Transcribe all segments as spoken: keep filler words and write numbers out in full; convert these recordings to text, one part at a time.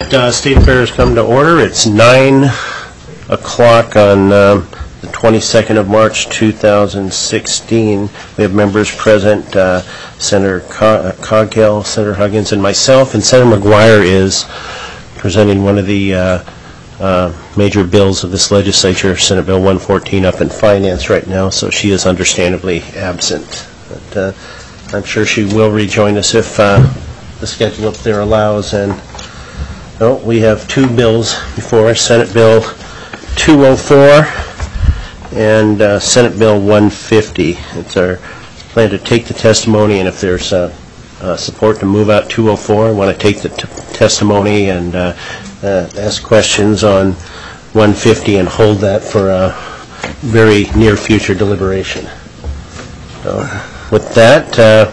that, uh, State Affairs come to order. It's nine o'clock on um, the twenty-second of March two thousand sixteen. We have members present, uh, Senator Co- Coghill, Senator Huggins, and myself, and Senator McGuire is presenting one of the uh, uh, major bills of this legislature, Senate Bill one fourteen, up in finance right now, so she is understandably absent. But uh, I'm sure she will rejoin us if uh, the schedule up there allows. And no, we have two bills before us, Senate Bill two oh four and uh, Senate Bill one fifty. It's our plan to take the testimony, and if there's uh, uh, support to move out two oh four, I want to take the t- testimony and uh, uh, ask questions on one fifty and hold that for a very near future deliberation. So with that, uh,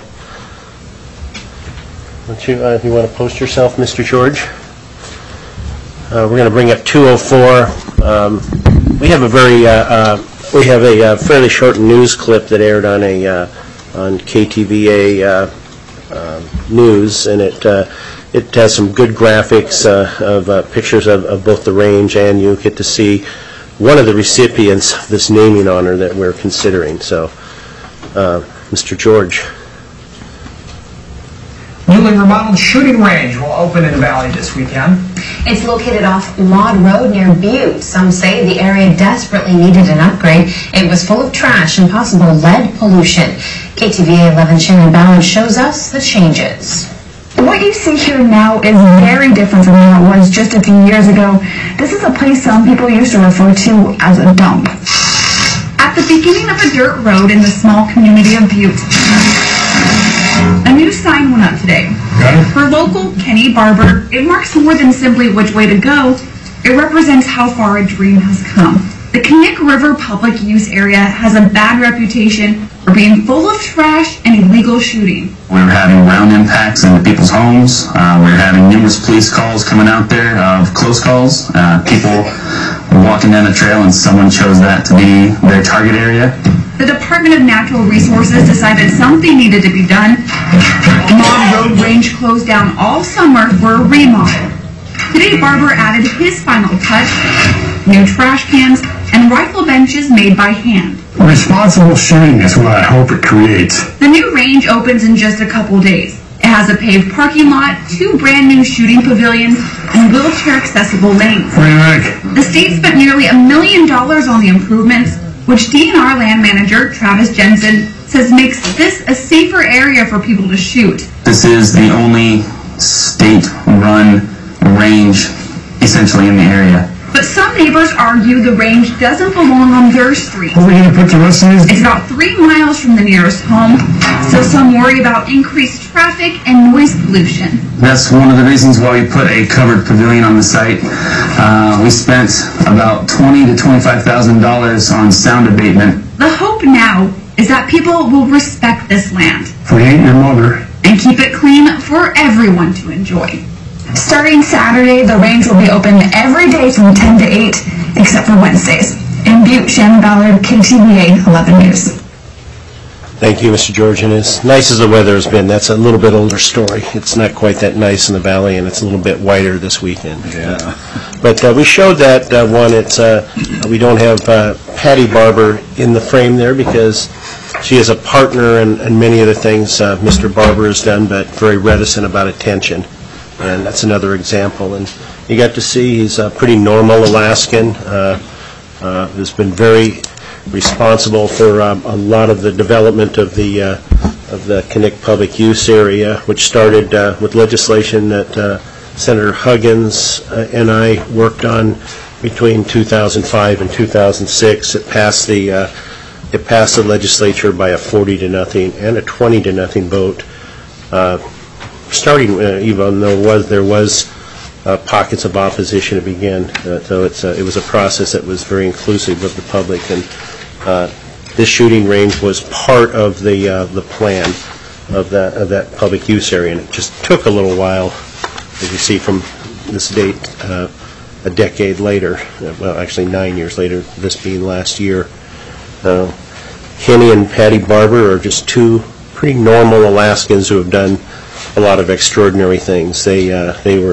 don't you, uh, you want to post yourself, Mister George? Uh, we're going to bring up two oh four. Um, we have a very, uh, uh, we have a uh, fairly short news clip that aired on a uh, on K T V A uh, uh, news, and it uh, it has some good graphics uh, of uh, pictures of, of both the range, and you get to see one of the recipients of this naming honor that we're considering. So, uh, Mister George. Newly remodeled shooting range will open in the Valley this weekend. It's located off Laud Road near Butte. Some say the area desperately needed an upgrade. It was full of trash and possible lead pollution. K T V A eleven Shannon Ballard shows us the changes. What you see here now is very different from how it was just a few years ago. This is a place some people used to refer to as a dump. At the beginning of a dirt road in the small community of Butte, a new sign went up today. For local Kenny Barber, it marks more than simply which way to go. It represents how far a dream has come. The Knik River Public Use Area has a bad reputation for being full of trash and illegal shooting. We were having round impacts into people's homes. Uh, we were having numerous police calls coming out there of close calls. Uh, people were walking down the trail and someone chose that to be their target area. The Department of Natural Resources decided something needed to be done. Laud Road Range closed down all summer for a remodel. Today, Barber added his final touch: new trash cans and rifle benches made by hand. Responsible shooting is what I hope it creates. The new range opens in just a couple days. It has a paved parking lot, two brand new shooting pavilions, and wheelchair-accessible lanes. What do you think? The state spent nearly a million dollars on the improvements, which D N R land manager Travis Jensen says makes this a safer area for people to shoot. This is the only state-run range essentially in the area. But some neighbors argue the range doesn't belong on their street. Are we going to put the rest of these? It's about three miles from the nearest home, so some worry about increased traffic and noise pollution. That's one of the reasons why we put a covered pavilion on the site. Uh, we spent about twenty to twenty-five thousand dollars on sound abatement. The hope now is that people will respect this land. If we ain't your mother. And keep it clean for everyone to enjoy. Starting Saturday, the range will be open every day from ten to eight, except for Wednesdays. In Butte, Shannon Ballard, K T V A eleven News. Thank you, Mister George. And as nice as the weather has been, that's a little bit older story. It's not quite that nice in the valley, and it's a little bit whiter this weekend. Yeah. But uh, we showed that uh, one. It's uh, we don't have uh, Patty Barber in the frame there because she is a partner in, in many of the things uh, Mister Barber has done, but very reticent about attention. And that's another example. And you got to see he's a pretty normal Alaskan uh, uh, who's been very responsible for um, a lot of the development of the uh, of the Knik Public Use Area, which started uh, with legislation that uh, Senator Huggins uh, and I worked on between two thousand five and two thousand six. It passed the uh, it passed the legislature by a forty to nothing and a twenty to nothing vote. Uh, starting uh, even though was there was uh, pockets of opposition to begin, uh, so it's uh, it was a process that was very inclusive of the public, and uh, this shooting range was part of the uh, the plan of that of that public use area, and it just took a little while, as you see from this date, uh, a decade later, uh, well actually nine years later, this being last year. Uh, Kenny and Patty Barber are just two pretty normal Alaskans who have done a lot of extraordinary things. They uh, they were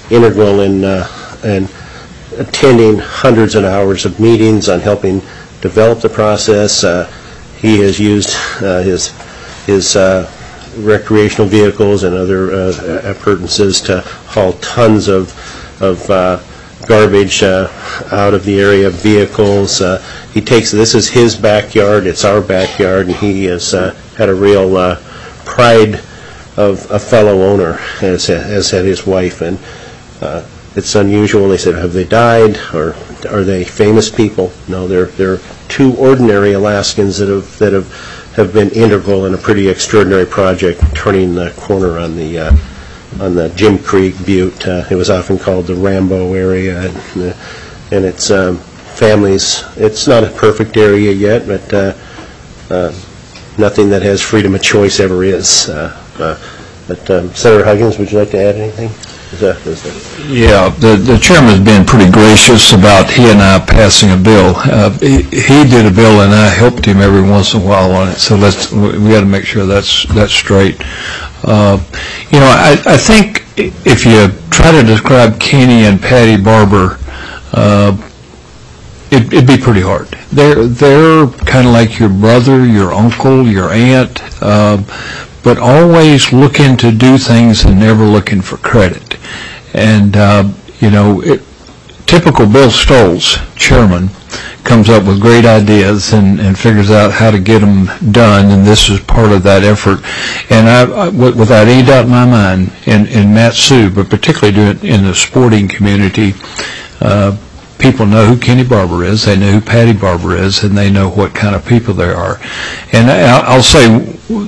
integral in, uh, in attending hundreds of hours of meetings on helping develop the process. Uh, he has used uh, his, his uh, recreational vehicles and other uh, appurtenances to haul tons of, of uh, garbage uh, out of the area of vehicles. Uh, he takes, this is his backyard, it's our backyard, and he has uh, had a real uh, pride of a fellow owner, as, as had his wife. And uh, it's unusual. They said, have they died, or are they famous people? No, they're, they're two ordinary Alaskans that have, that have, have been integral in a pretty extraordinary project, turning the corner on the uh, on the Jim Creek Butte. Uh, it was often called the Rambo area, and, uh, and it's um, families. It's not a perfect area yet, but uh, uh, nothing that has freedom of choice ever is. Uh, uh, but um, Senator Huggins, would you like to add anything? Is that, is that Yeah, the, the chairman's been pretty gracious about he and I passing a bill. Uh, he, he did a bill, and I helped him every once in a while on it. So let's we, we got to make sure that's that's straight. Uh, you know, I, I think if you try to describe Kenny and Patty Barber, uh, it, it'd be pretty hard. They're they're kind of like your brother, your uncle, your aunt, uh, but always looking to do things and never looking for credit. And uh, you know, it, typical Bill Stoltz, chairman, comes up with great ideas and, and figures out how to get them done, and this is part of that effort. And I, I, without any doubt in my mind, in, in Mat-Su, but particularly in the sporting community, uh, people know who Kenny Barber is, they know who Patty Barber is, and they know what kind of people they are. And I, I'll say,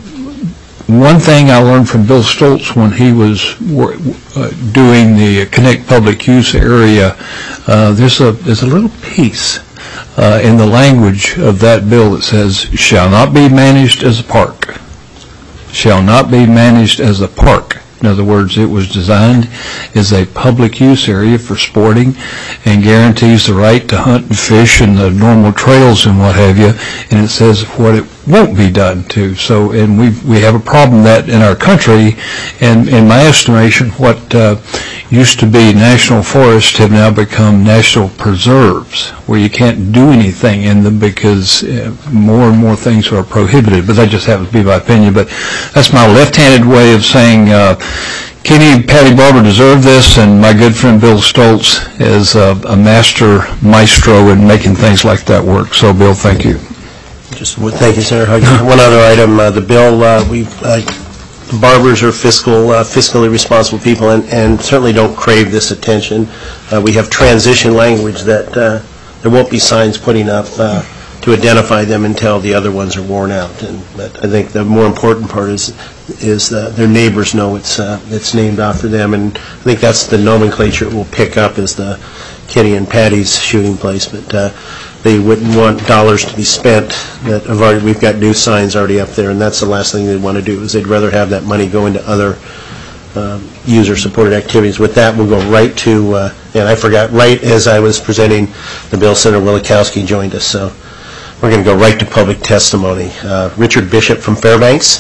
one thing I learned from Bill Stoltz when he was uh, doing the Connect Public Use area, uh, there's a there's a little piece uh, in the language of that bill that says, shall not be managed as a park. Shall not be managed as a park. In other words, it was designed as a public use area for sporting and guarantees the right to hunt and fish and the normal trails and what have you, and it says what it won't be done to. So, and we we have a problem that in our country, and in my estimation, what uh, used to be national forests have now become national preserves, where you can't do anything in them because uh, more and more things are prohibited. But that just happens to be my opinion. But that's my left-handed way of saying uh, Kenny and Patty Barber deserve this, and my good friend Bill Stoltz is uh, a master maestro in making things like that work. So, Bill, thank you. Just thank you, Senator Huggins. One other item, uh, the bill, uh, we uh, the Barbers are fiscal, uh, fiscally responsible people, and, and certainly don't crave this attention. Uh, we have transition language that uh, there won't be signs putting up uh, to identify them until the other ones are worn out. And but I think the more important part is is uh, their neighbors know it's uh, it's named after them, and I think that's the nomenclature it will pick up is the Kenny and Patty's shooting place. But uh, they wouldn't want dollars to be spent that have already, we've got new signs already up there, and that's the last thing they'd want to do, is they'd rather have that money go into other um, user-supported activities. With that, we'll go right to, uh, and I forgot, right as I was presenting the bill, Senator Wilikowski joined us, so we're going to go right to public testimony. Uh, Richard Bishop from Fairbanks.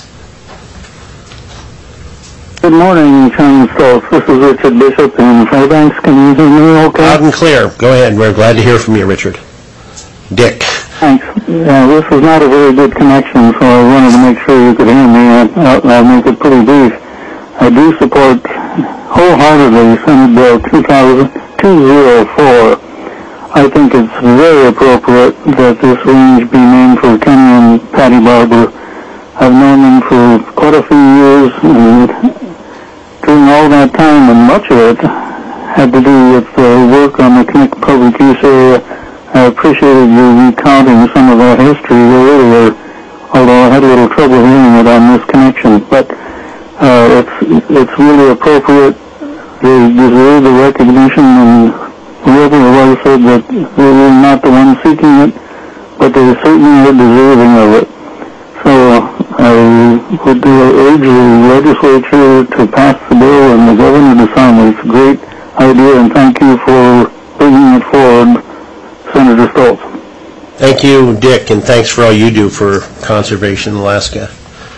Good morning, Chairman Stoltz. This is Richard Bishop in Fairbanks. Can you hear me okay? Loud and clear. Go ahead. We're glad to hear from you, Richard. Dick. Thanks. Yeah, this was not a very good connection, so I wanted to make sure you could hear me. I'll, I'll make it pretty brief. I do support wholeheartedly Senate Bill two oh four. I think it's very appropriate that this range be named for Kenny and Patty Barber. I've known them for quite a few years, and during all that time, and much of it had to do with uh, work on the Connect Public Use area. I appreciated you recounting some of that history earlier, although I had a little trouble hearing it on this connection. But uh, it's it's really appropriate. They deserve the recognition, and whoever it was said that they were not the ones seeking it, but they certainly are deserving of it. So I would urge the legislature to pass the bill and the governor to sign it. It's a great idea, and thank you for bringing it forward, Senator Stoltz. Thank you, Dick, and thanks for all you do for conservation in Alaska.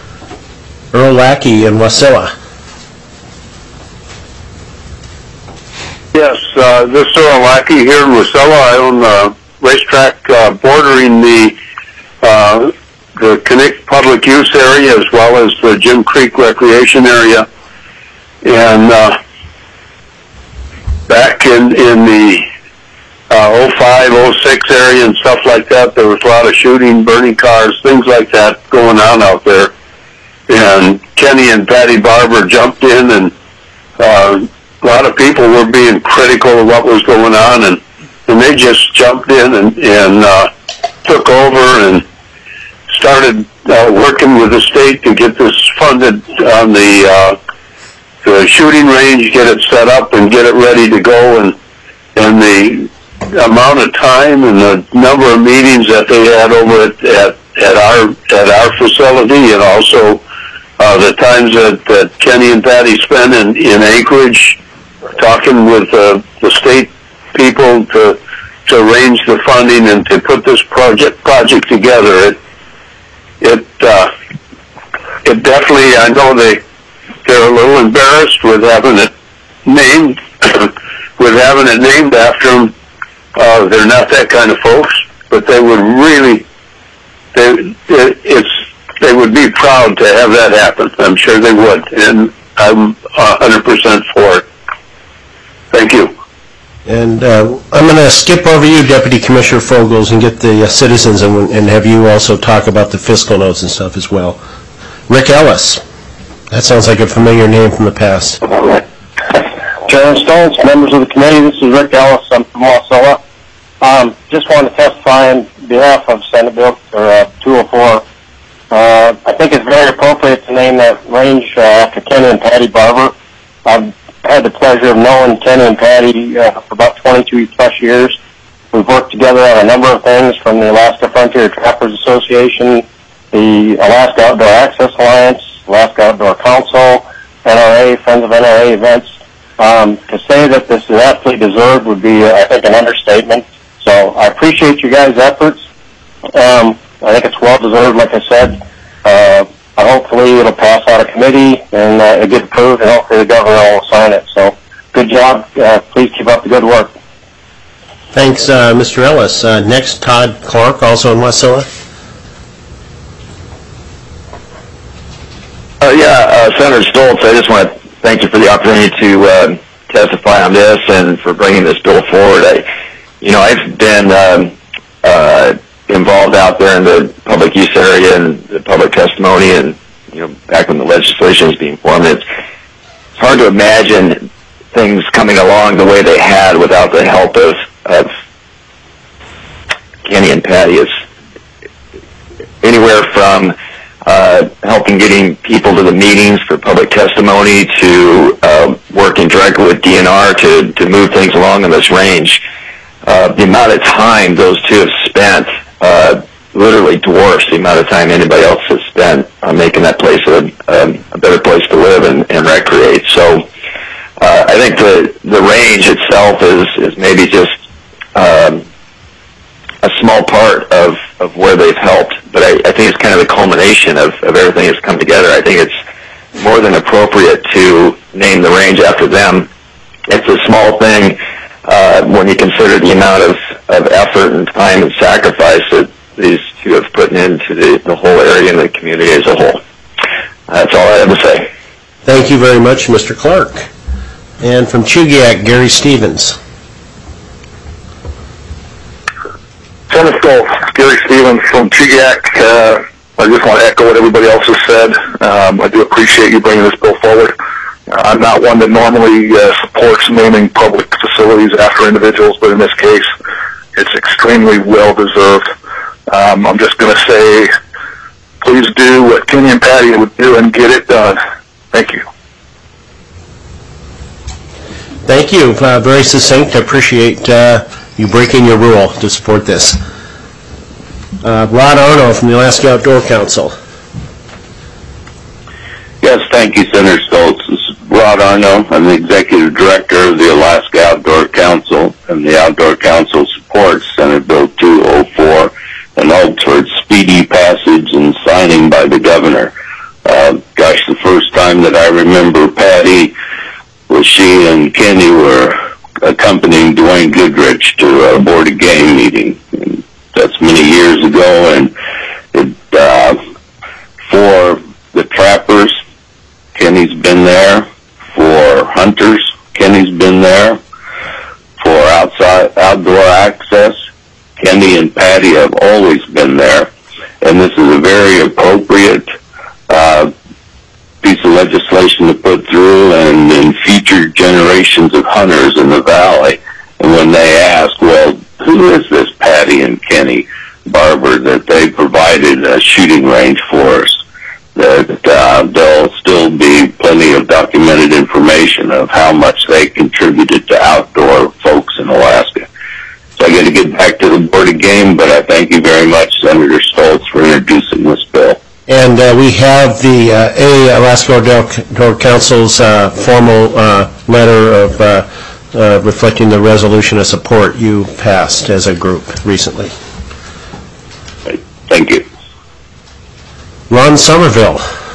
Earl Lackey in Wasilla. uh, this is Earl Lackey here in Wasilla. I own a racetrack uh, bordering the uh, the Connect public use area as well as the Jim Creek recreation area. And uh, back in in the uh, oh five, oh six area and stuff like that, there was a lot of shooting, burning cars, things like that going on out there. And Kenny and Patty Barber jumped in, and uh, a lot of people were being critical of what was going on, and, and they just jumped in and, and uh, took over and started uh, working with the state to get this funded on the, uh, the shooting range, get it set up and get it ready to go, and and the amount of time and the number of meetings that they had over at, at, at our at our facility, and also Uh, the times that, that Kenny and Patty spent in, in Anchorage talking with uh, the state people to to arrange the funding and to put this project project together. It it uh, it definitely, I know they they're a little embarrassed with having it named with having it named after them. Uh, they're not that kind of folks, but they would really they it, it's. They would be proud to have that happen. I'm sure they would, and I'm one hundred percent for it. Thank you. And uh, I'm going to skip over you, Deputy Commissioner Fogels, and get the uh, citizens and, and have you also talk about the fiscal notes and stuff as well. Rick Ellis. That sounds like a familiar name from the past. Chairman Stoltz, members of the committee, this is Rick Ellis. I'm from Wasilla. Um, just want to testify on behalf of Senate Bill uh, two oh four. Uh, I think it's very appropriate to name that range uh, after Kenny and Patty Barber. I've had the pleasure of knowing Kenny and Patty uh, for about twenty-two plus years. We've worked together on a number of things, from the Alaska Frontier Trappers Association, the Alaska Outdoor Access Alliance, Alaska Outdoor Council, N R A, Friends of N R A events. Um, to say that this is absolutely deserved would be, uh, I think, an understatement. So I appreciate you guys' efforts. Um, I think it's well-deserved, like I said. Uh, hopefully it'll pass out of committee and uh, it'll get approved, and hopefully the governor will sign it. So good job. Uh, please keep up the good work. Thanks, uh, Mister Ellis. Uh, next, Todd Clark, also in Wasilla. Uh, yeah, uh, Senator Stoltz, I just want to thank you for the opportunity to uh, testify on this and for bringing this bill forward. I, you know, I've been um, uh, involved out there in the public use area and the public testimony, and you know, back when the legislation was being formed, it's, it's hard to imagine things coming along the way they had without the help of, of Kenny and Patty. It's anywhere from uh, helping getting people to the meetings for public testimony to uh, working directly with D N R to, to move things along in this range. Uh, the amount of time those two have spent uh, literally dwarfs the amount of time anybody else has spent on making that place a, a, a better place to live and, and recreate. So uh, I think the, the range itself is, is maybe just um, a small part of, of where they've helped, but I, I think it's kind of the culmination of, of everything that's come together. I think it's more than appropriate to name the range after them. It's a small thing uh, when you consider the amount of, of effort and time and sacrifice that these two have put into the, the whole area and the community as a whole. That's all I have to say. Thank you very much, Mister Clark. And from Chugiak, Gary Stevens. Senator Stoltz, Gary Stevens from Chugiak. Uh, I just want to echo what everybody else has said. Um, I do appreciate you bringing this bill forward. Uh, I'm not one that normally uh, supports naming public facilities after individuals, but in this case, it's extremely well-deserved. Um, I'm just going to say, please do what Kenny and Patty would do and get it done. Thank you. Thank you. Uh, very succinct. I appreciate uh, you breaking your rule to support this. Uh, Rod Arno from the Alaska Outdoor Council. Yes, thank you, Senator Stoltz. This is Rod Arno. I'm the Executive Director of the Alaska Outdoor Council, and the Outdoor Council supports Senate Bill two oh four and hopes for its speedy passage and signing by the Governor. Uh, gosh, the first time that I remember Patty was she and Kenny were accompanying Dwayne Goodrich to a Board of Game meeting. And that's many years ago, and it, uh, for the trappers, Kenny's been there. For hunters, Kenny's been there. For outside outdoor access, Kenny and Patty have always been there. And this is a very appropriate uh, piece of legislation to put through, and in future generations of hunters in the valley. And when they ask, well, who is this Patty and Kenny Barber that they provided a shooting range for us, that uh, there'll still be plenty of documented information of how much they contributed to outdoor folks in Alaska. So I got to get back to the Board of Game, but I thank you very much, Senator Stoltz, for introducing this bill. And uh, we have the uh, A Alaska Outdoor Council's uh, formal uh, letter of uh, uh, reflecting the resolution of support you passed as a group recently. Thank you. Ron Somerville.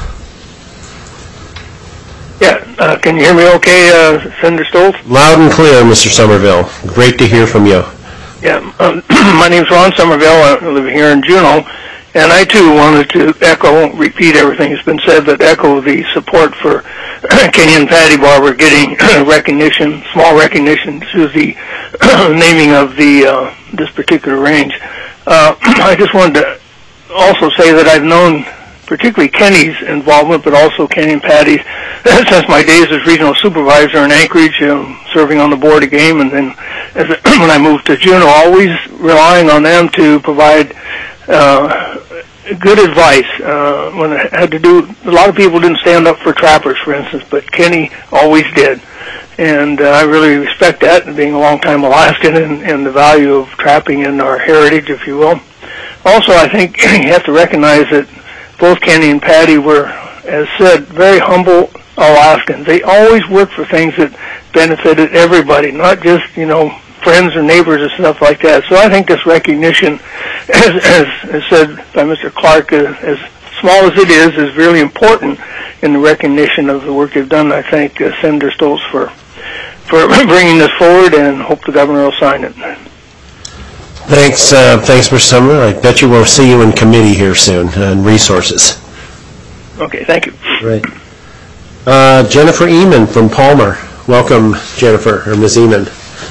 Yeah, uh, can you hear me okay, uh, Senator Stoltz? Loud and clear, Mister Somerville. Great to hear from you. Yeah, um, my name's Ron Somerville. I live here in Juneau, and I too wanted to echo, I won't repeat everything that's been said, but echo the support for Kenny and Patty Barber getting recognition, small recognition to the naming of the uh, this particular range. Uh, I just wanted to also say that I've known particularly Kenny's involvement, but also Kenny and Patty's, since my days as regional supervisor in Anchorage, um, serving on the Board of Game, and then as a, when I moved to Juneau, always relying on them to provide uh, good advice. Uh, when I had to do, a lot of people didn't stand up for trappers, for instance, but Kenny always did. And uh, I really respect that, being a long-time Alaskan, and, and the value of trapping in our heritage, if you will. Also, I think you have to recognize that both Kenny and Patty were, as said, very humble Alaskans. They always worked for things that benefited everybody, not just, you know, friends or neighbors and stuff like that. So I think this recognition, as, as, as said by Mister Clark, uh, as small as it is, is really important in the recognition of the work they've done. I thank uh, Senator Stoltz for, for bringing this forward, and hope the governor will sign it. Thanks, uh, thanks, Mister Summer. I bet you we'll see you in committee here soon on resources. Okay, thank you. Right. Uh, Jennifer Eamon from Palmer. Welcome, Jennifer, or Miz Eamon.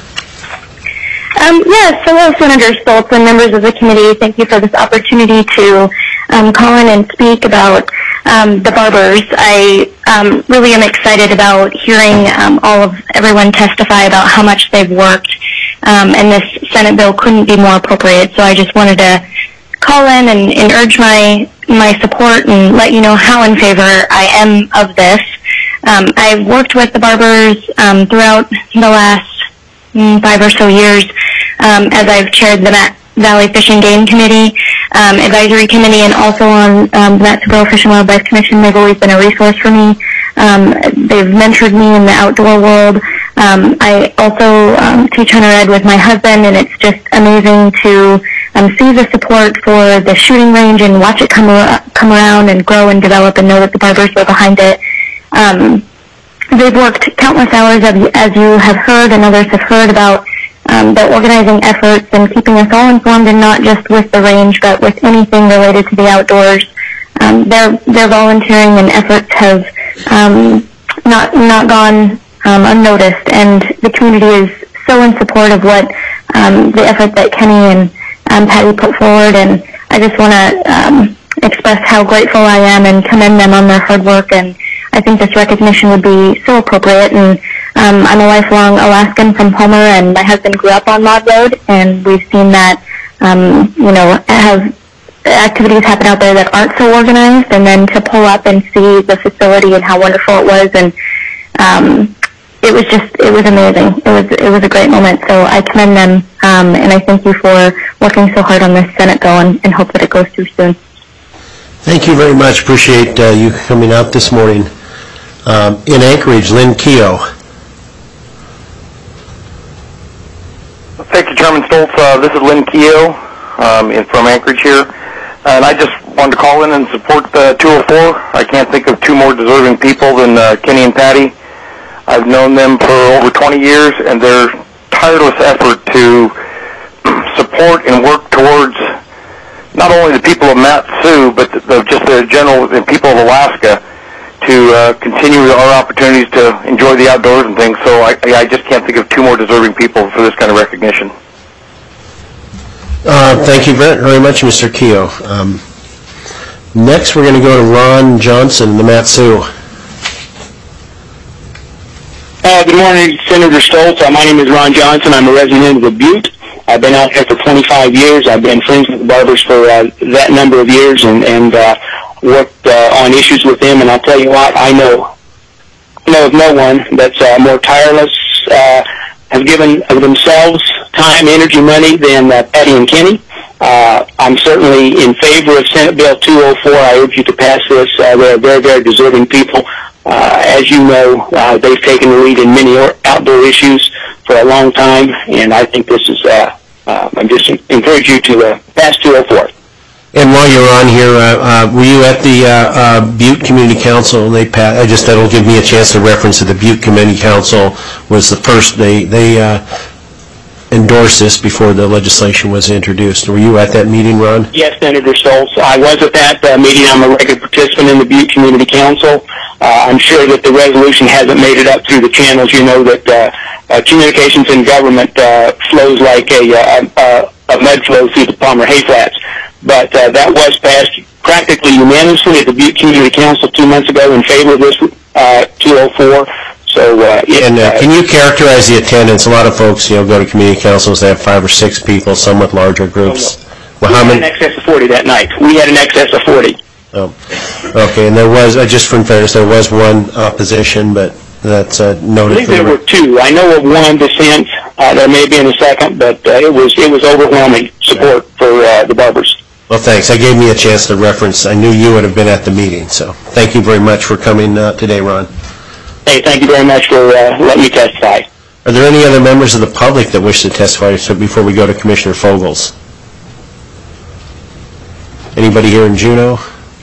Um, yes, hello, Senator Stoltz and members of the committee. Thank you for this opportunity to um, call in and speak about um, the Barbers. I um, really am excited about hearing um, all of everyone testify about how much they've worked. Um, and this Senate bill couldn't be more appropriate, so I just wanted to call in and, and urge my my support and let you know how in favor I am of this. Um, I've worked with the Barbers um, throughout the last mm, five or so years um, as I've chaired the Mat Valley Fish and Game Committee, um, Advisory Committee, and also on um, the Mexico Fish and Wildlife Commission. They've always been a resource for me. Um, they've mentored me in the outdoor world. Um, I also um, teach hunter ed with my husband, and it's just amazing to um, see the support for the shooting range and watch it come, ar come around and grow and develop, and know that the Barbers were behind it. Um, they've worked countless hours, as you have heard and others have heard, about um, the organizing efforts and keeping us all informed, and not just with the range, but with anything related to the outdoors. Um, their, their volunteering and efforts have um, not, not gone Um, unnoticed, and the community is so in support of what um, the effort that Kenny and um, Patty put forward, and I just want to um, express how grateful I am and commend them on their hard work, and I think this recognition would be so appropriate. And um, I'm a lifelong Alaskan from Palmer, and my husband grew up on Lod Road, and we've seen that, um, you know, have activities happen out there that aren't so organized, and then to pull up and see the facility and how wonderful it was, and um, it was just, it was amazing. It was, it was a great moment. So I commend them, um, and I thank you for working so hard on this Senate bill, and, and hope that it goes through soon. Thank you very much. Appreciate uh, you coming out this morning. Um, in Anchorage, Lynn Keogh. Thank you, Chairman Stoltz. Uh, this is Lynn Keogh um, in, from Anchorage here. And I just wanted to call in and support the two oh four. I can't think of two more deserving people than uh, Kenny and Patty. I've known them for over twenty years, and they're tireless effort to support and work towards not only the people of Mat-Su, but the, the, just the general the people of Alaska to uh, continue our opportunities to enjoy the outdoors and things. So I, I just can't think of two more deserving people for this kind of recognition. Uh, thank you very, very much, Mister Keogh. Um, next, we're going to go to Ron Johnson, the Mat-Su. Uh, good morning, Senator Stoltz. Uh, my name is Ron Johnson. I'm a resident of Butte. I've been out there for twenty-five years. I've been friends with the Barbers for uh, that number of years and, and uh, worked uh, on issues with them. And I'll tell you what, I know, I know of no one that's uh, more tireless, uh, have given of themselves time, energy, money than uh, Patty and Kenny. Uh, I'm certainly in favor of Senate Bill two oh four. I urge you to pass this. Uh, they're very, very deserving people. Uh, as you know, uh, they've taken the lead in many or outdoor issues for a long time, and I think this is, uh, uh, I just encourage you to uh, pass two oh four. And while you're on here, uh, uh, were you at the uh, uh, Butte Community Council? And they pa- I just that'll give me a chance to reference that the Butte Community Council was the first. They they uh, endorsed this before the legislation was introduced. Were you at that meeting, Ron? Yes, Senator Stoltz. I was at that uh, meeting. I'm a regular participant in the Butte Community Council. Uh, I'm sure that the resolution hasn't made it up through the channels. You know that uh, uh, communications in government uh, flows like a, uh, uh, a mud flow through the Palmer Hay Flats. But uh, that was passed practically unanimously at the Butte Community Council two months ago in favor of this uh, two oh four. So, uh, it, and uh, can you characterize the attendance? A lot of folks, you know, go to community councils. They have five or six people, some with larger groups. Oh, no. Well, we how had many? an excess of forty that night. We had an excess of forty. Oh, okay. And there was, uh, just for fairness, there was one opposition, but that's uh, noted. I believe there were two. I know of one dissent. Uh, there may be in a second, but uh, it was it was overwhelming support for uh, the Barbers. Well, thanks. That gave me a chance to reference. I knew you would have been at the meeting, so thank you very much for coming uh, today, Ron. Hey, thank you very much for uh, letting me testify. Are there any other members of the public that wish to testify so before we go to Commissioner Fogels? Anybody here in Juneau?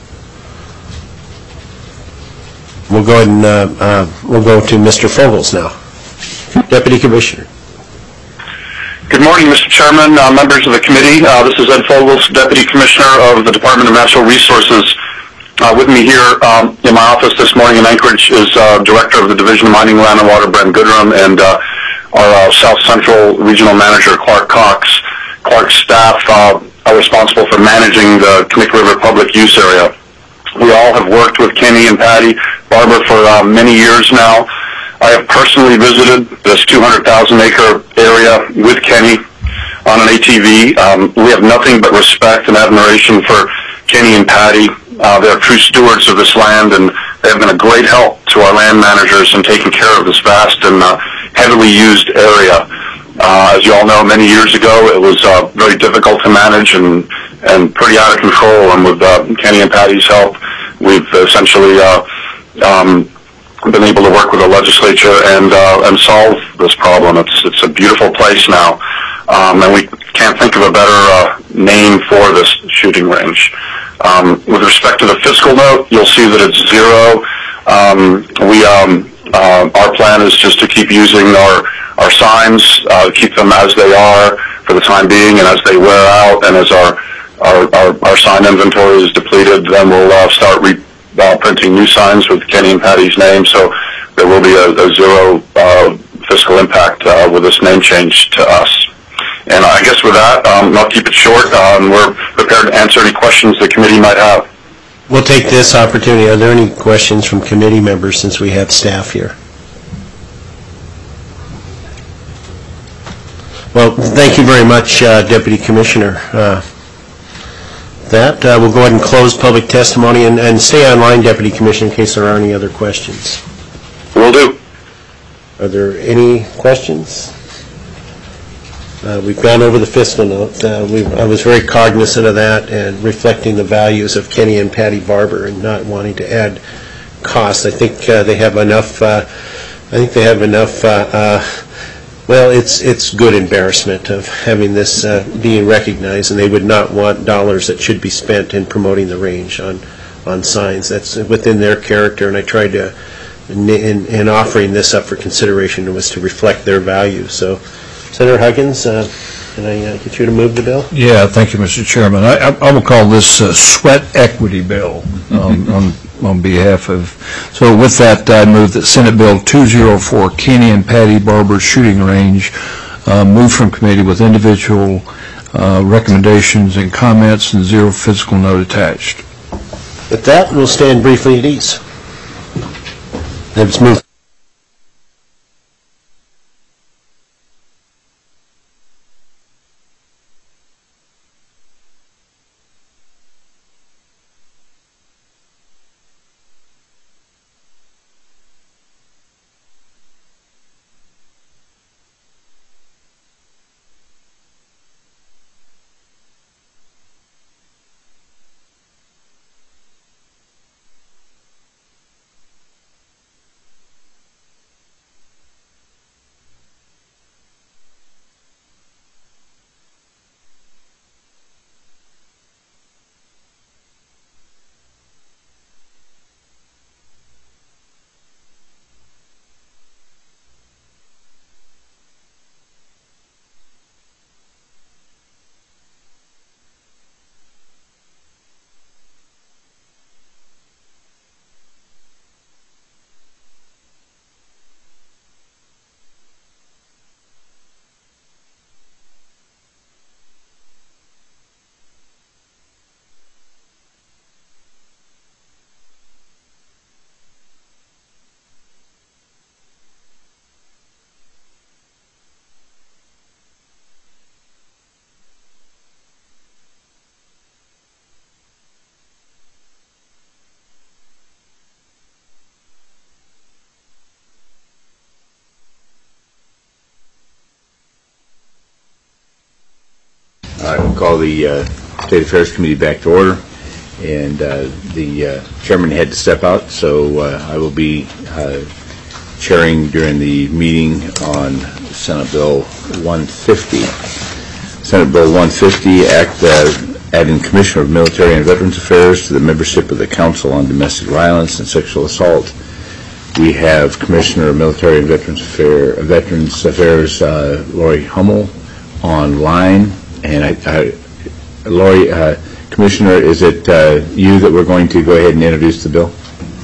We'll go ahead and uh, uh, we'll go to Mister Fogels now. Deputy Commissioner. Good morning, Mister Chairman, uh, members of the committee. Uh, this is Ed Fogels, Deputy Commissioner of the Department of Natural Resources. Uh, with me here um, in my office this morning in Anchorage is uh, Director of the Division of Mining, Land and Water, Brent Goodrum, and uh, our uh, South Central Regional Manager, Clark Cox. Clark's staff uh, are responsible for managing the Comic River Public Use Area. We all have worked with Kenny and Patty Barber for uh, many years now. I have personally visited this two hundred thousand acre area with Kenny on an A T V. Um, we have nothing but respect and admiration for Kenny and Patty. Uh, they're true stewards of this land, and they have been a great help to our land managers in taking care of this vast and uh, heavily used area. Uh, as you all know, many years ago, it was uh, very difficult to manage and, and pretty out of control, and with uh, Kenny and Patty's help, we've essentially uh, um, been able to work with the legislature and uh, and solve this problem. It's it's a beautiful place now, um, and we can't think of a better uh, name for this shooting range. Um, with respect to the fiscal note, you'll see that it's zero. Um, we um, uh, our plan is just to keep using our our signs, uh, keep them as they are for the time being, and as they wear out, and as our our our, our sign inventory is depleted, then we'll uh, start re- uh, printing new signs with Kenny and Patty's name. So there will be a, a zero uh, fiscal impact uh, with this name change to us. And I guess with that, um, I'll keep it short. Um, we're prepared to answer any questions the committee might have. We'll take this opportunity. Are there any questions from committee members since we have staff here? Well, thank you very much, uh, Deputy Commissioner. Uh, that uh, we'll go ahead and close public testimony and, and stay online, Deputy Commissioner, in case there are any other questions. Will do. Are there any questions? Uh, we've gone over the fiscal note. Uh, we, I was very cognizant of that and reflecting the values of Kenny and Patty Barber and not wanting to add costs. I think uh, they have enough. Uh, I think they have enough. Uh, uh, well, it's it's good embarrassment of having this uh, being recognized, and they would not want dollars that should be spent in promoting the range on on signs. That's within their character, and I tried to, in, in, in offering this up for consideration, was to reflect their values. So. Senator Huggins, uh, can I uh, get you to move the bill? Yeah, thank you, Mister Chairman. I, I, I will call this uh, sweat equity bill um, on, on behalf of, so with that, I move that Senate Bill two oh four, Kenny and Patty Barber Shooting Range, uh, move from committee with individual uh, recommendations and comments and zero physical note attached. With that, we'll stand briefly at ease. Let's move. I will call the uh, State Affairs Committee back to order, and uh, the uh, chairman had to step out, so uh, I will be uh, chairing during the meeting on Senate Bill one fifty. Senate Bill one fifty, Act uh, adding Commissioner of Military and Veterans Affairs to the membership of the Council on Domestic Violence and Sexual Assault. We have Commissioner of Military and Veterans, Affair, Veterans Affairs uh, Lori Hummel online. And I, I, Lori, uh, Commissioner, is it uh, you that we're going to go ahead and introduce the bill?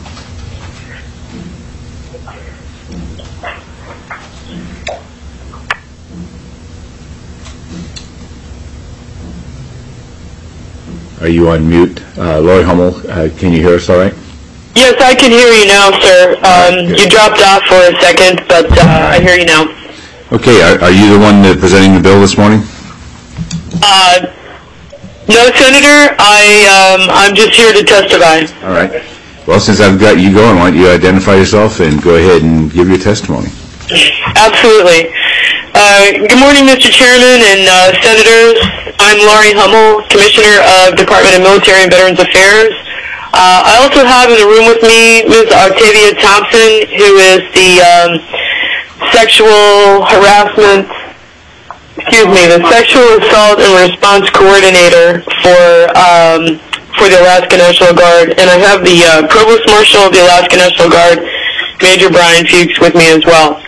Are you on mute? Uh, Lori Hummel, uh, can you hear us all right? Yes, I can hear you now, sir. Um, you dropped off for a second, but uh, I hear you now. Okay, are, are you the one that presenting the bill this morning? Uh, no, Senator. I, um, I'm just here to testify. All right. Well, since I've got you going, why don't you identify yourself and go ahead and give your testimony. Absolutely. Uh, good morning, Mister Chairman and uh, Senators. I'm Lori Hummel, Commissioner of Department of Military and Veterans Affairs. Uh, I also have in the room with me Miz Octavia Thompson, who is the um, sexual harassment, excuse me, the sexual assault and response coordinator for um, for the Alaska National Guard, and I have the uh, Provost Marshal of the Alaska National Guard, Major Brian Fuchs, with me as well.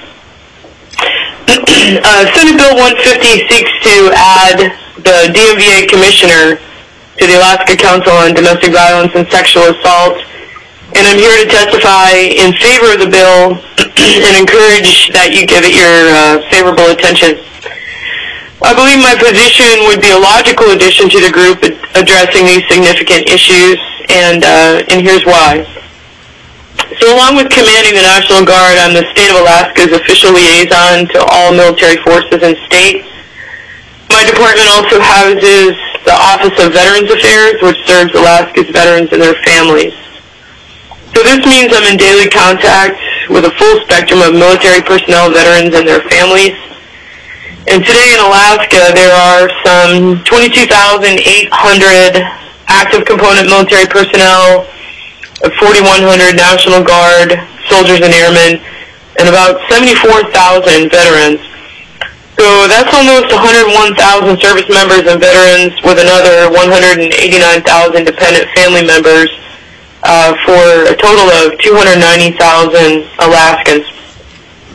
uh, Senate Bill one fifty seeks to add the D M V A Commissioner to the Alaska Council on Domestic Violence and Sexual Assault, and I'm here to testify in favor of the bill and encourage that you give it your uh, favorable attention. I believe my position would be a logical addition to the group addressing these significant issues, and uh, and here's why. So along with commanding the National Guard, I'm the state of Alaska's official liaison to all military forces and states. My department also houses the Office of Veterans Affairs, which serves Alaska's veterans and their families. So this means I'm in daily contact with a full spectrum of military personnel, veterans, and their families. And today in Alaska, there are some twenty-two thousand eight hundred active component military personnel, forty-one hundred National Guard soldiers and airmen, and about seventy-four thousand veterans. So that's almost one hundred one thousand service members and veterans, with another one hundred eighty-nine thousand dependent family members, uh, for a total of two hundred ninety thousand Alaskans.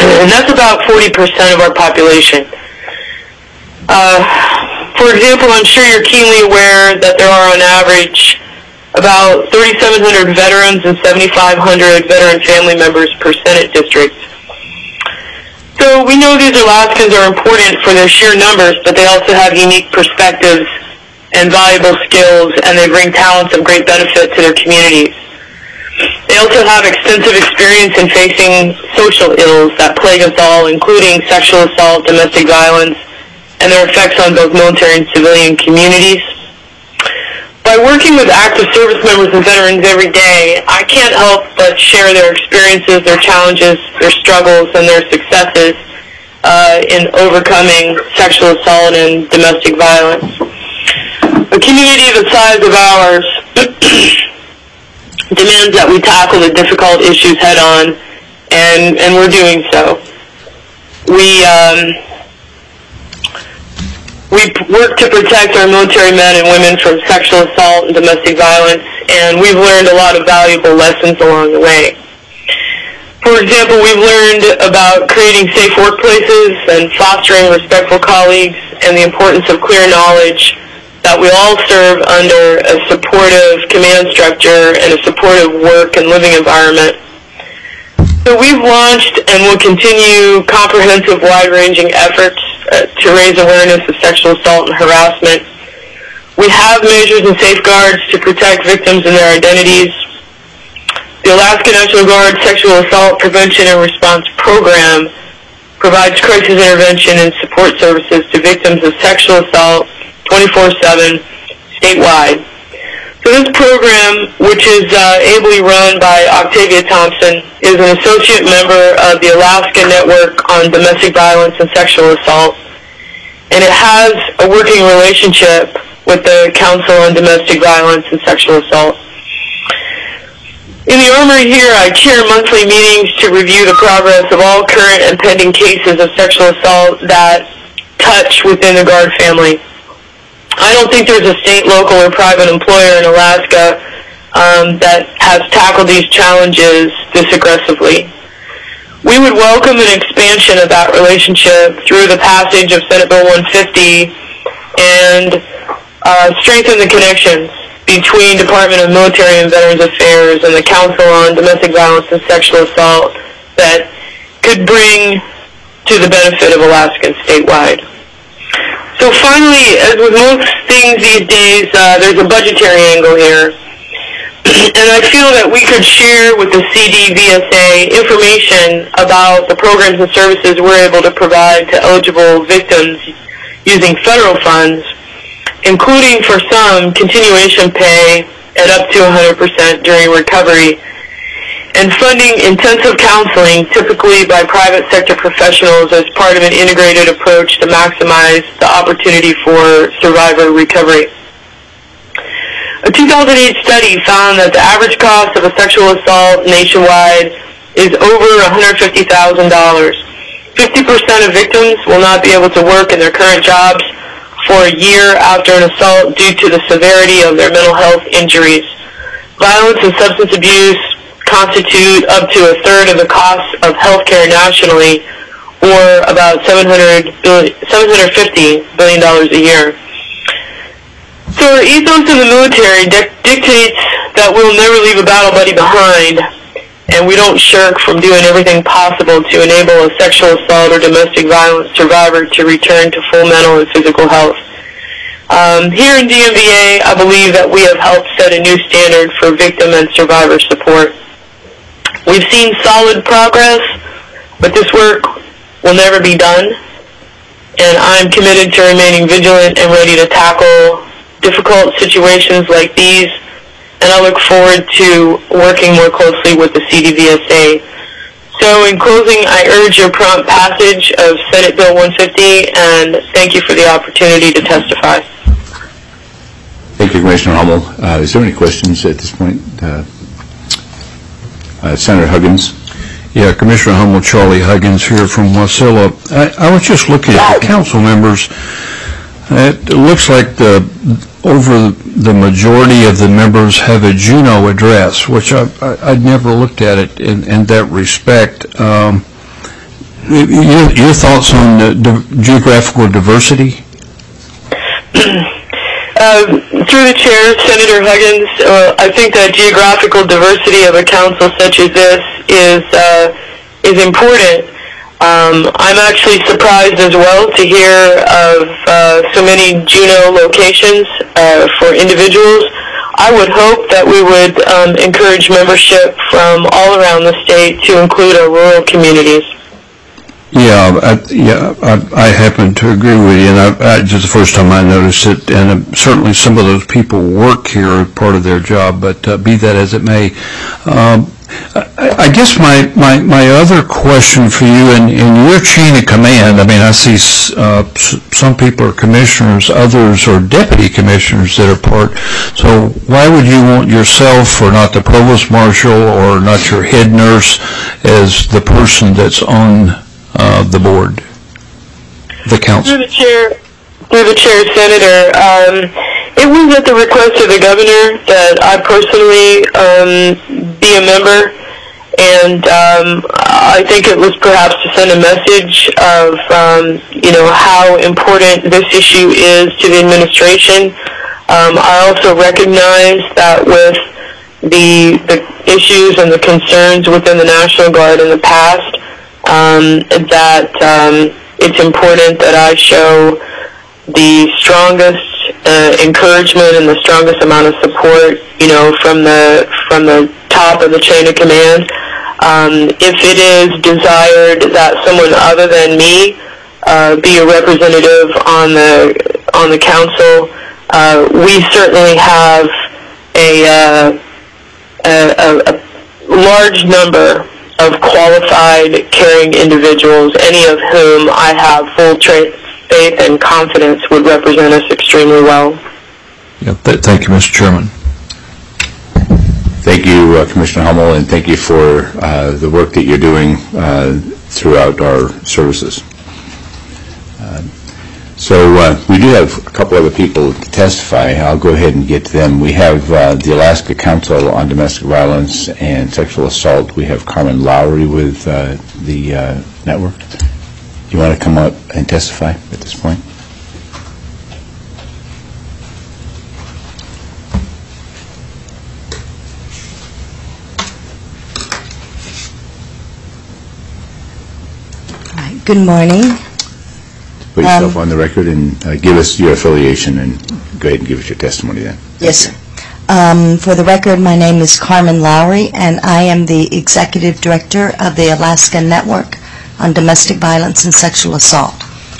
and that's about forty percent of our population. Uh, for example, I'm sure you're keenly aware that there are on average about thirty-seven hundred veterans and seventy-five hundred veteran family members per Senate district. So we know these Alaskans are important for their sheer numbers, but they also have unique perspectives and valuable skills, and they bring talents of great benefit to their communities. They also have extensive experience in facing social ills that plague us all, including sexual assault, domestic violence, and their effects on both military and civilian communities. By working with active service members and veterans every day, I can't help but share their experiences, their challenges, their struggles, and their successes uh, in overcoming sexual assault and domestic violence. A community the size of ours demands that we tackle the difficult issues head on, and, and we're doing so. We... Um, We work to protect our military men and women from sexual assault and domestic violence, and we've learned a lot of valuable lessons along the way. For example, we've learned about creating safe workplaces and fostering respectful colleagues, and the importance of clear knowledge that we all serve under a supportive command structure and a supportive work and living environment. So we've launched and will continue comprehensive, wide-ranging efforts uh, to raise awareness of sexual assault and harassment. We have measures and safeguards to protect victims and their identities. The Alaska National Guard Sexual Assault Prevention and Response Program provides crisis intervention and support services to victims of sexual assault twenty-four seven statewide. So this program, which is uh, ably run by Octavia Thompson, is an associate member of the Alaska Network on Domestic Violence and Sexual Assault, and it has a working relationship with the Council on Domestic Violence and Sexual Assault. In the Armory here, I chair monthly meetings to review the progress of all current and pending cases of sexual assault that touch within the Guard family. I don't think there's a state, local, or private employer in Alaska um, that has tackled these challenges this aggressively. We would welcome an expansion of that relationship through the passage of Senate Bill one fifty and uh, strengthen the connections between Department of Military and Veterans Affairs and the Council on Domestic Violence and Sexual Assault that could bring to the benefit of Alaskans statewide. So finally, as with most things these days, uh, there's a budgetary angle here. And I feel that we could share with the C D V S A information about the programs and services we're able to provide to eligible victims using federal funds, including for some continuation pay at up to one hundred percent during recovery, and funding intensive counseling, typically by private sector professionals, as part of an integrated approach to maximize the opportunity for survivor recovery. A two thousand eight study found that the average cost of a sexual assault nationwide is over one hundred fifty thousand dollars. fifty percent of victims will not be able to work in their current jobs for a year after an assault due to the severity of their mental health injuries. Violence and substance abuse constitute up to a third of the cost of health care nationally, or about seven hundred fifty billion dollars a year. So our ethos in the military dic- dictates that we'll never leave a battle buddy behind, and we don't shirk from doing everything possible to enable a sexual assault or domestic violence survivor to return to full mental and physical health. Um, here in D M V A, I believe that we have helped set a new standard for victim and survivor support. We've seen solid progress, but this work will never be done, and I'm committed to remaining vigilant and ready to tackle difficult situations like these, and I look forward to working more closely with the C D V S A. So in closing, I urge your prompt passage of Senate Bill one fifty, and thank you for the opportunity to testify. Thank you, Commissioner Hummel. Uh, is there any questions at this point? Uh, uh, Senator Huggins. Yeah, Commissioner Hummel, Charlie Huggins here from Wasilla. I, I was just looking at the council members. It looks like the over the majority of the members have a Juneau address, which I, I, I'd never looked at it in, in that respect. Um, your, your thoughts on the, the geographical diversity? Uh, through the chair, Senator Huggins, uh, I think that geographical diversity of a council such as this is uh, is important. Um, I'm actually surprised as well to hear of uh, so many Juneau locations uh, for individuals. I would hope that we would um, encourage membership from all around the state to include our rural communities. Yeah, I, yeah, I, I happen to agree with you, and I, I, just the first time I noticed it, and uh, certainly some of those people work here, part of their job, but uh, be that as it may. Um, I, I guess my, my, my other question for you, in, in your chain of command, I mean, I see uh, s- some people are commissioners, others are deputy commissioners that are part, so why would you want yourself, or not the provost marshal, or not your head nurse, as the person that's on Uh, the board, the council? Through the chair, through the chair, Senator, um, it was at the request of the governor that I personally um, be a member, and um, I think it was perhaps to send a message of, um, you know, how important this issue is to the administration. Um, I also recognize that with the the issues and the concerns within the National Guard in the past, Um, that um, it's important that I show the strongest uh, encouragement and the strongest amount of support, you know, from the from the top of the chain of command. Um, if it is desired that someone other than me uh, be a representative on the on the council, uh, we certainly have a, uh, a, a, a large number of qualified, caring individuals, any of whom I have full tra- faith and confidence would represent us extremely well. Yeah, th- thank you, Mister Chairman. Thank you, uh, Commissioner Hummel, and thank you for uh, the work that you're doing uh, throughout our services. Uh, so uh, we do have a couple other people to testify. I'll go ahead and get to them. We have uh, the Alaska Council on Domestic Violence and Sexual Assault. We have Carmen Lowry with uh, the uh, network. Do you want to come up and testify at this point? Good morning. Put yourself Um, on the record and uh, give us your affiliation, and go ahead and give us your testimony then. Yes, sir. Um, for the record, my name is Carmen Lowry, and I am the Executive Director of the Alaska Network on Domestic Violence and Sexual Assault.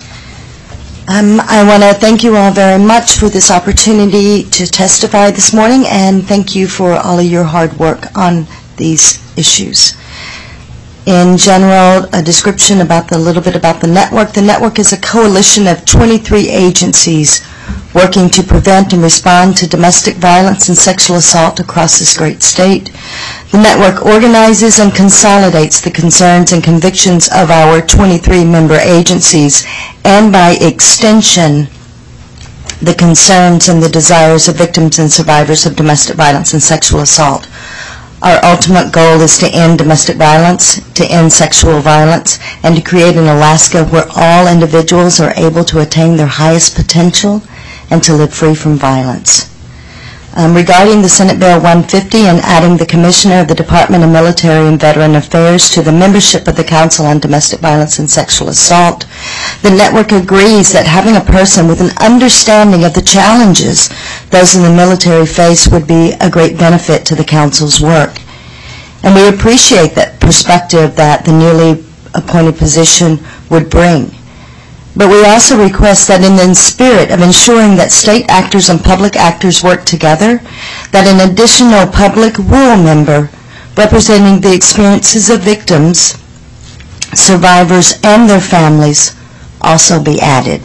Um, I want to thank you all very much for this opportunity to testify this morning, and thank you for all of your hard work on these issues. In general, a description about the little bit about the network. The network is a coalition of twenty-three agencies working to prevent and respond to domestic violence and sexual assault across this great state. The network organizes and consolidates the concerns and convictions of our twenty-three member agencies, and by extension, the concerns and the desires of victims and survivors of domestic violence and sexual assault. Our ultimate goal is to end domestic violence, to end sexual violence, and to create an Alaska where all individuals are able to attain their highest potential and to live free from violence. Um, regarding the Senate Bill one fifty and adding the Commissioner of the Department of Military and Veteran Affairs to the membership of the Council on Domestic Violence and Sexual Assault, the network agrees that having a person with an understanding of the challenges those in the military face would be a great benefit to the Council's work. And we appreciate that perspective that the newly appointed position would bring. But we also request that in the spirit of ensuring that state actors and public actors work together, that an additional public rule member representing the experiences of victims, survivors, and their families also be added.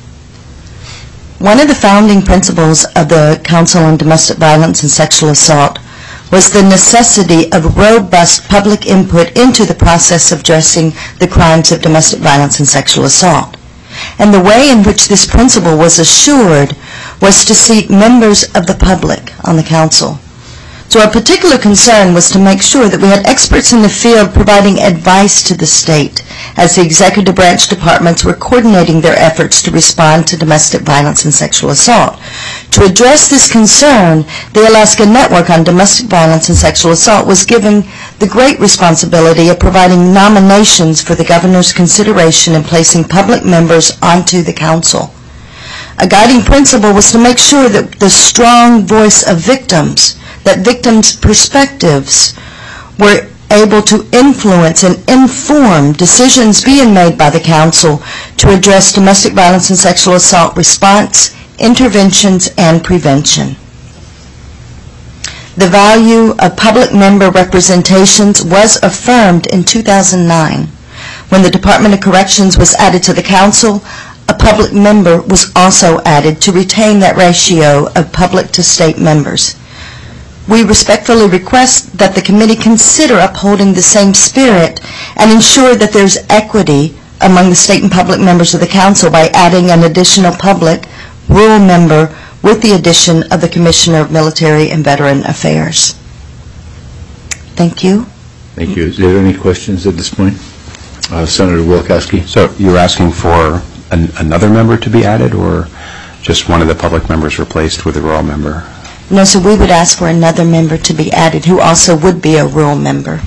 One of the founding principles of the Council on Domestic Violence and Sexual Assault was the necessity of robust public input into the process of addressing the crimes of domestic violence and sexual assault. And the way in which this principle was assured was to seek members of the public on the council. So our particular concern was to make sure that we had experts in the field providing advice to the state as the executive branch departments were coordinating their efforts to respond to domestic violence and sexual assault. To address this concern, the Alaska Network on Domestic Violence and Sexual Assault was given the great responsibility of providing nominations for the governor's consideration in placing public members onto the council. A guiding principle was to make sure that the strong voice of victims, that victims' perspectives were able to influence and inform decisions being made by the council to address domestic violence and sexual assault response, interventions, and prevention. The value of public member representations was affirmed in two thousand nine. When the Department of Corrections was added to the council, a public member was also added to retain that ratio of public to state members. We respectfully request that the committee consider upholding the same spirit and ensure that there's equity among the state and public members of the council by adding an additional public rural member with the addition of the Commissioner of Military and Veteran Affairs. Thank you. Thank you. Is there any questions at this point? Uh, Senator Wilkowski. So you're asking for an, another member to be added, or just one of the public members replaced with a rural member? No, so we would ask for another member to be added who also would be a rural member.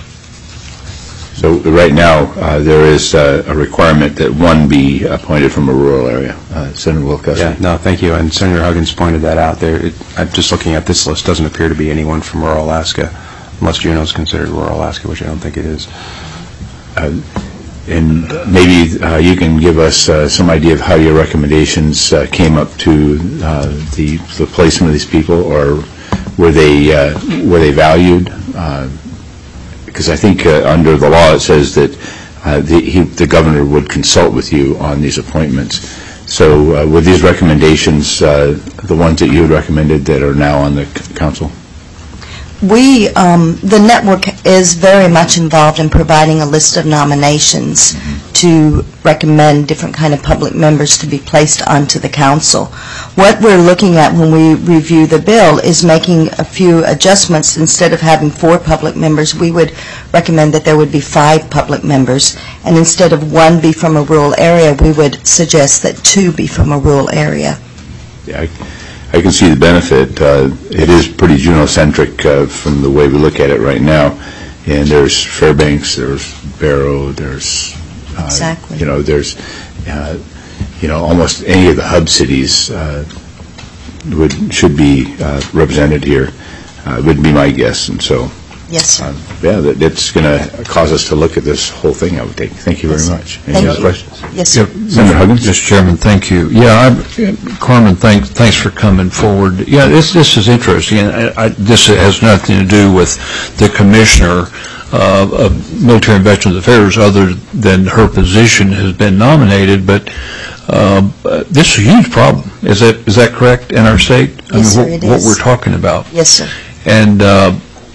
So right now, uh, there is uh, a requirement that one be appointed from a rural area. Uh, Senator Wilkowski. Yeah, no, thank you. And Senator Huggins pointed that out there. It, I'm just looking at this list. Doesn't appear to be anyone from rural Alaska, unless Juneau is considered rural Alaska, which I don't think it is. Uh, and maybe uh, you can give us uh, some idea of how your recommendations uh, came up to uh, the, the placement of these people, or were they uh, were they valued? Uh, because I think uh, under the law it says that uh, the, he, the governor would consult with you on these appointments. So uh, were these recommendations uh, the ones that you had recommended that are now on the c- council? We, um, the network is very much involved in providing a list of nominations mm-hmm. to recommend different kind of public members to be placed onto the council. What we're looking at when we review the bill is making a few adjustments. Instead of having four public members, we would recommend that there would be five public members, and instead of one be from a rural area, we would suggest that two be from a rural area. Yeah, I I can see the benefit. Uh, it is pretty Juneau-centric uh, from the way we look at it right now. And there's Fairbanks, there's Barrow, there's, uh, exactly. you know, there's, uh, you know, almost any of the hub cities uh, would should be uh, represented here. Uh, would be my guess. And so, yes, sir. Uh, yeah, that, that's going to cause us to look at this whole thing, I would think. Thank you very yes, much. Any thank other you. questions? Yes, sir. Yeah, Senator Huggins? Mister Chairman, thank you. Yeah, I, Carmen, thanks, thanks for coming forward. Yeah, this this is interesting. I, I, this has nothing to do with the Commissioner uh, of Military and Veterans Affairs, other than her position has been nominated, but uh, this is a huge problem. Is that is that correct in our state? Yes, I mean, sir, what, it what is. we're talking about. Yes, sir. And uh,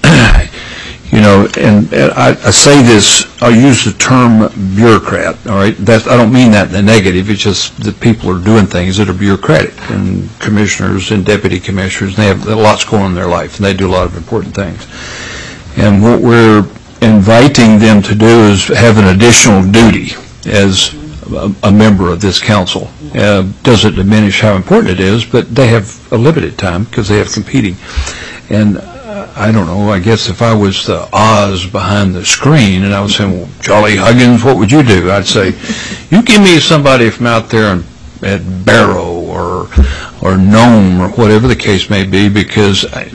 you know, and, and I, I say this, I'll use the term bureaucrat, all right? That's, I don't mean that in the negative, it's just that people are doing things that are bureaucratic, and commissioners and deputy commissioners, and they have lots going on in their life, and they do a lot of important things. And what we're inviting them to do is have an additional duty as a, a member of this council. Uh, doesn't diminish how important it is, but they have a limited time because they have competing. And I don't know, I guess if I was the Oz behind the screen and I was saying, well, Charlie Huggins, what would you do? I'd say, you give me somebody from out there in, at Barrow or or Nome or whatever the case may be, because I,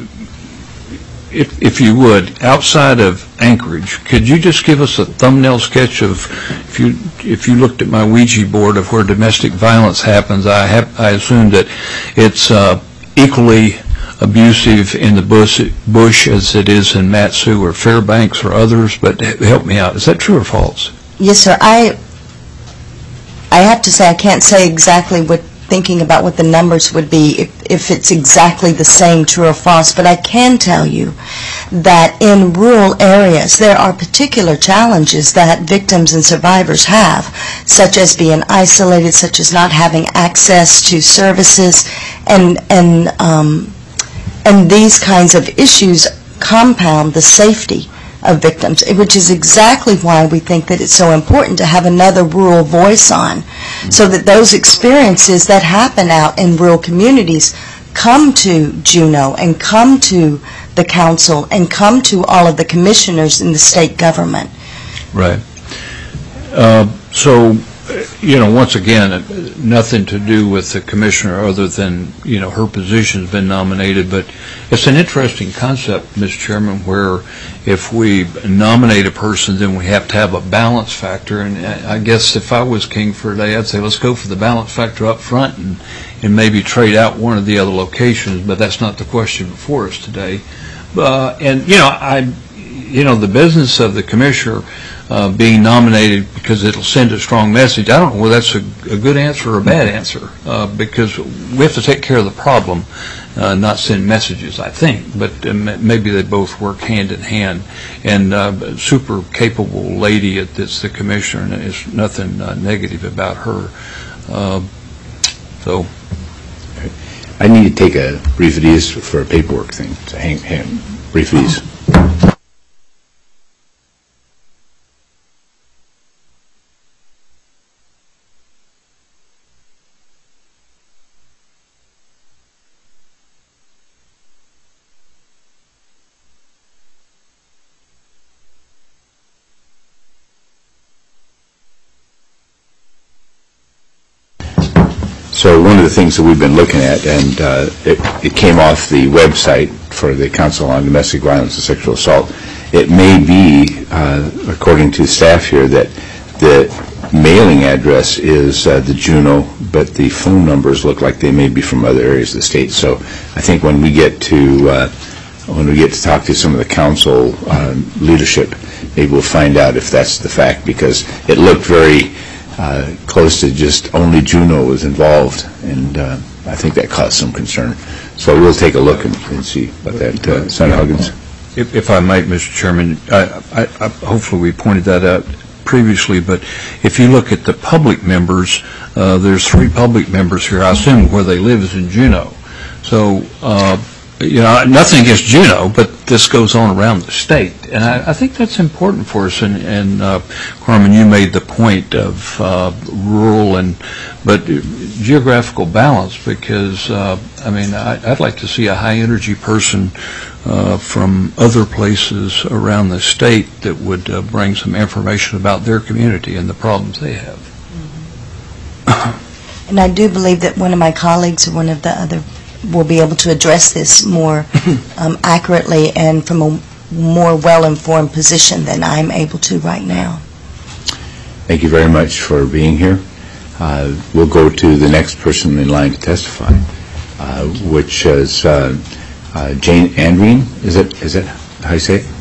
if, if you would, outside of Anchorage, could you just give us a thumbnail sketch of, if you if you looked at my Ouija board of where domestic violence happens, I have I assume that it's uh, equally abusive in the bush, bush as it is in Mat-Su or Fairbanks or others, but help me out. Is that true or false? Yes, sir. I I have to say I can't say exactly what, thinking about what the numbers would be, if, if it's exactly the same, true or false, but I can tell you that in rural areas there are particular challenges that victims and survivors have, such as being isolated, such as not having access to services, and and um, and these kinds of issues compound the safety of victims, which is exactly why we think that it's so important to have another rural voice on, so that those experiences that happen out in rural communities come to Juneau and come to the council and come to all of the commissioners in the state government. Right. Uh, so, you know, once again, nothing to do with the commissioner other than, you know, her position has been nominated, but it's an interesting concept, Mister Chairman, where if we nominate a person, then we have to have a balance factor, and I guess if I was king for a day, I'd say let's go for the balance factor up front and, and maybe trade out one of the other locations, but that's not the question before us today. Uh, and, you know, I, you know, the business of the commissioner Uh, being nominated because it'll send a strong message. I don't know whether that's a, a good answer or a bad answer, uh, because we have to take care of the problem, uh, not send messages, I think. But uh, maybe they both work hand in hand. And uh, super capable lady at this, the commissioner, and there's nothing uh, negative about her. Uh, so. I need to take a brief of these for a paperwork thing. So hang, hang, brief of these. So one of the things that we've been looking at, and uh, it, it came off the website for the Council on Domestic Violence and Sexual Assault, it may be, uh, according to staff here, that the mailing address is uh, the Juneau, but the phone numbers look like they may be from other areas of the state. So I think when we get to uh, when we get to talk to some of the council um, leadership, maybe we'll find out if that's the fact, because it looked very Uh, close to just only Juneau was involved, and uh, I think that caused some concern. So we'll take a look and, and see about that. Uh, Senator Huggins? If, if I might, Mister Chairman, I, I, I, hopefully we pointed that out previously, but if you look at the public members, uh, there's three public members here. I assume where they live is in Juneau. So, uh, you know, nothing against Juneau, but this goes on around the state. And I, I think that's important for us. And, and uh, Carmen, you made the point of uh, rural and, but geographical balance, because, uh, I mean, I, I'd like to see a high-energy person uh, from other places around the state that would uh, bring some information about their community and the problems they have. Mm-hmm. And I do believe that one of my colleagues or one of the other will be able to address this more um, accurately and from a more well-informed position than I'm able to right now. Thank you very much for being here. Uh, we'll go to the next person in line to testify, uh, which is uh, uh, Jane Andreen. Is it? Is that how you say it?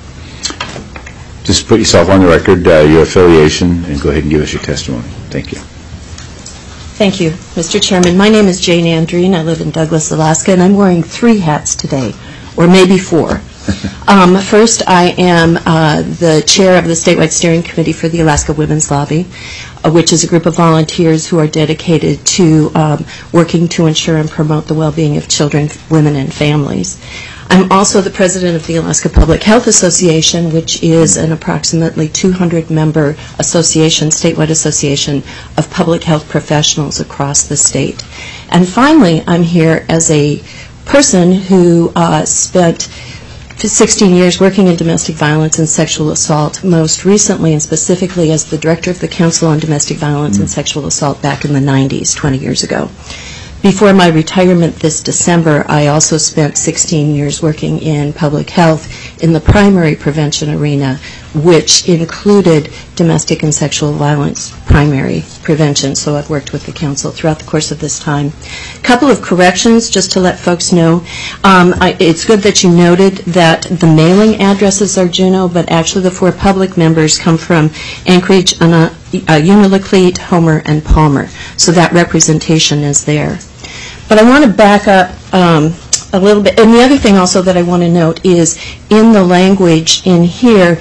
Just put yourself on the record, uh, your affiliation, and go ahead and give us your testimony. Thank you. Thank you, Mister Chairman. My name is Jane Andreen. I live in Douglas, Alaska, and I'm wearing three hats today, or maybe four. Um, first, I am uh, the chair of the statewide steering committee for the Alaska Women's Lobby, uh, which is a group of volunteers who are dedicated to um, working to ensure and promote the well-being of children, women, and families. I'm also the president of the Alaska Public Health Association, which is an approximately two hundred member association, statewide association of public health professionals across the state. And finally, I'm here as a person who uh, spent sixteen years working in domestic violence and sexual assault, most recently and specifically as the director of the Council on Domestic Violence mm-hmm. and Sexual Assault back in the nineties, twenty years ago. Before my retirement this December, I also spent sixteen years working in public health in the primary prevention arena, which included domestic and sexual violence primary prevention. So I've worked with the council throughout the course of this time. A couple of corrections just to let folks know. Um, I, it's good that you noted that the mailing addresses are Juneau, but actually the four public members come from Anchorage, uh, uh, Unalakleet, Homer, and Palmer. So that representation is there. But I want to back up um, a little bit. And the other thing also that I want to note is in the language in here,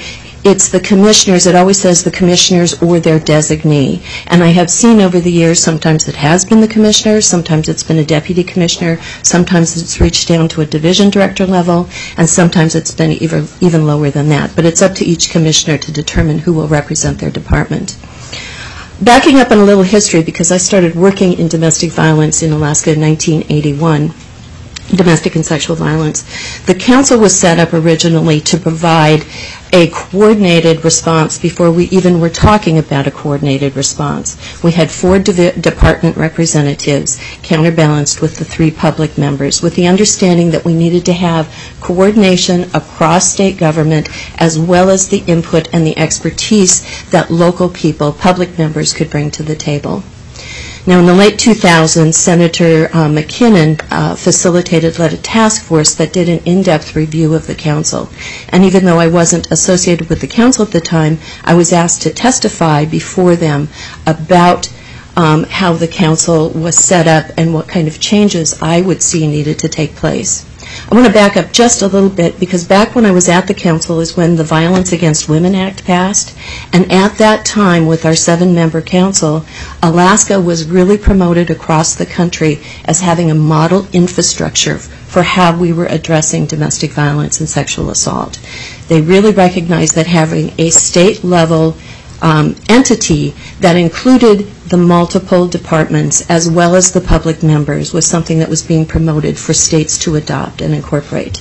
it's the commissioners, it always says the commissioners or their designee. And I have seen over the years, sometimes it has been the commissioner, sometimes it's been a deputy commissioner, sometimes it's reached down to a division director level, and sometimes it's been even, even lower than that. But it's up to each commissioner to determine who will represent their department. Backing up on a little history, because I started working in domestic violence in Alaska in nineteen eighty-one, domestic and sexual violence. The council was set up originally to provide a coordinated response before we even were talking about a coordinated response. We had four divi- department representatives counterbalanced with the three public members, with the understanding that we needed to have coordination across state government as well as the input and the expertise that local people, public members, could bring to the table. Now, in the late two thousands, Senator uh, McKinnon uh, facilitated, led a task force that did an in-depth review of the council. And even though I wasn't associated with the council at the time, I was asked to testify before them about um, how the council was set up and what kind of changes I would see needed to take place. I want to back up just a little bit, because back when I was at the council is when the Violence Against Women Act passed, and at that time with our seven-member council, Alaska was really promoted across the country as having a model infrastructure for how we were addressing domestic violence and sexual assault. They really recognized that having a state-level Um, entity that included the multiple departments as well as the public members was something that was being promoted for states to adopt and incorporate.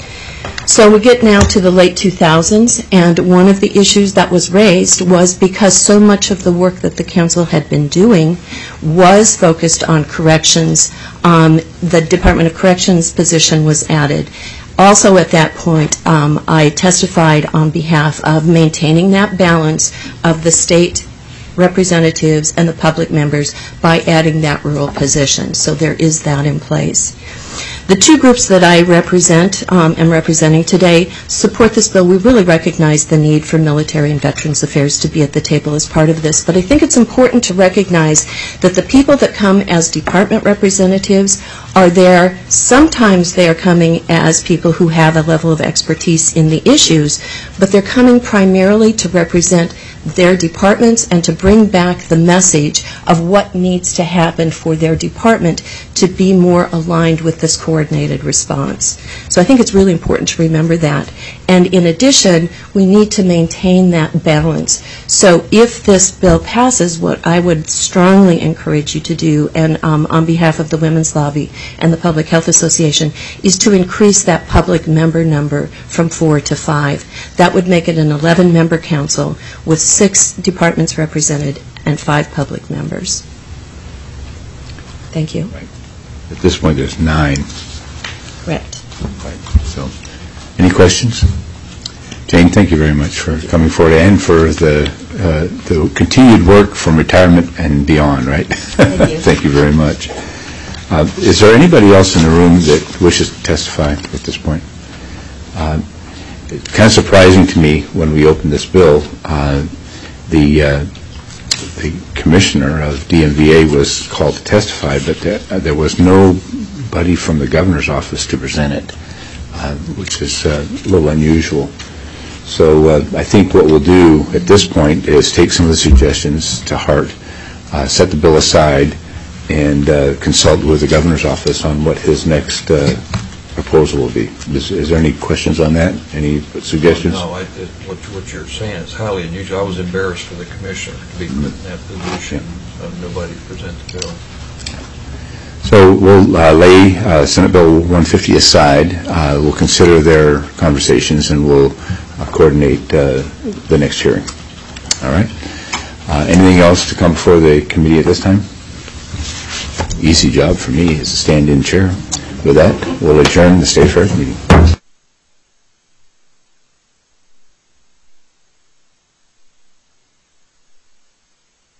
So we get now to the late two thousands, and one of the issues that was raised was because so much of the work that the council had been doing was focused on corrections, um, the Department of Corrections position was added. Also at that point, um, I testified on behalf of maintaining that balance of the state representatives and the public members by adding that rural position. So there is that in place. The two groups that I represent, um, am representing today, support this bill. We really recognize the need for military and veterans affairs to be at the table as part of this, but I think it's important to recognize that the people that come as department representatives are there, sometimes they are coming as people who have a level of expertise in the issues, but they're coming primarily to represent their departments and to bring back the message of what needs to happen for their department to be more aligned with this coordinated response. So I think it's really important to remember that. And in addition, we need to maintain that balance. So if this bill passes, what I would strongly encourage you to do, and um, on behalf of the Women's Lobby and the Public Health Association, is to increase that public member number from four to five. That would make it an eleven-member council with six departments represented and five public members. Thank you. Right. At this point, there's nine. Correct. Right. So, any questions? Jane, thank you very much for coming forward and for the uh, the continued work from retirement and beyond, right? Thank you. Thank you very much. Uh, is there anybody else in the room that wishes to testify at this point? Uh, it's kind of surprising to me when we opened this bill, uh, the uh, the commissioner of D M V A was called to testify, but there, uh, there was nobody from the governor's office to present it, uh, which is uh, a little unusual. So uh, I think what we'll do at this point is take some of the suggestions to heart, uh, set the bill aside, and uh, consult with the governor's office on what his next uh, proposal will be. Is, is there any questions on that? Any suggestions? No, I, it, what, what you're saying is highly unusual. I was embarrassed for the commissioner to be put in that position of nobody to present the bill. So we'll uh, lay uh, Senate Bill one fifty aside. Uh, we'll consider their conversations, and we'll uh, coordinate uh, the next hearing. All right? Uh, anything else to come before the committee at this time? Easy job for me as a stand-in chair. With that, we'll adjourn the State Affairs meeting.